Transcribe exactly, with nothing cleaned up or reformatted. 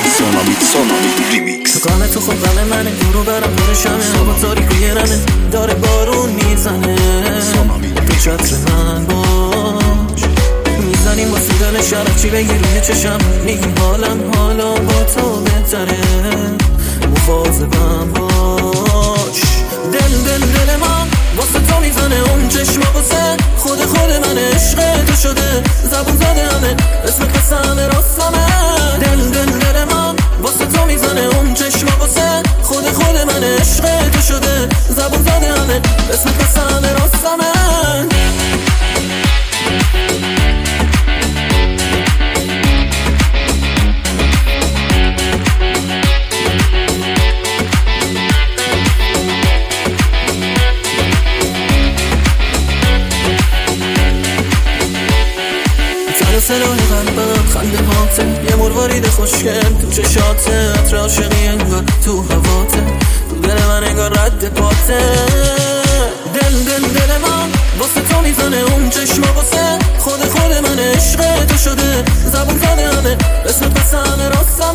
سونامی سونامی ریمیکس. تو کامه تو خوب غم منه، برو برم برشمه، هوا تاریکوی رمه، داره بارون میزنه. تو چتر من باش، میزنیم با سیدن شرف، چی بگی روی چشم، میگی حالم حالا با تو بهتره، مواظبم باش. دل دل دل من واسه تو میزنه، اون چشم واسه خود خود من عشق تو شده، زبون زده همه اسم قسم راستمه. دل دل دل من واسه تو میزنه، اون چشم واسه خود خود من عشق تو شده، زبون زده همه اسم قسم راستمه. سلاح قلبم خنده هاته، یه مروارید خوشگل تو چشاته، عطر عاشقی انگار تو هواته، تو دل من انگار رد پاته. دل دل دل من واسه تو میزنه، اون چشم واسه خود خود من عشق تو شده، زبون زده همه اسم قسم راست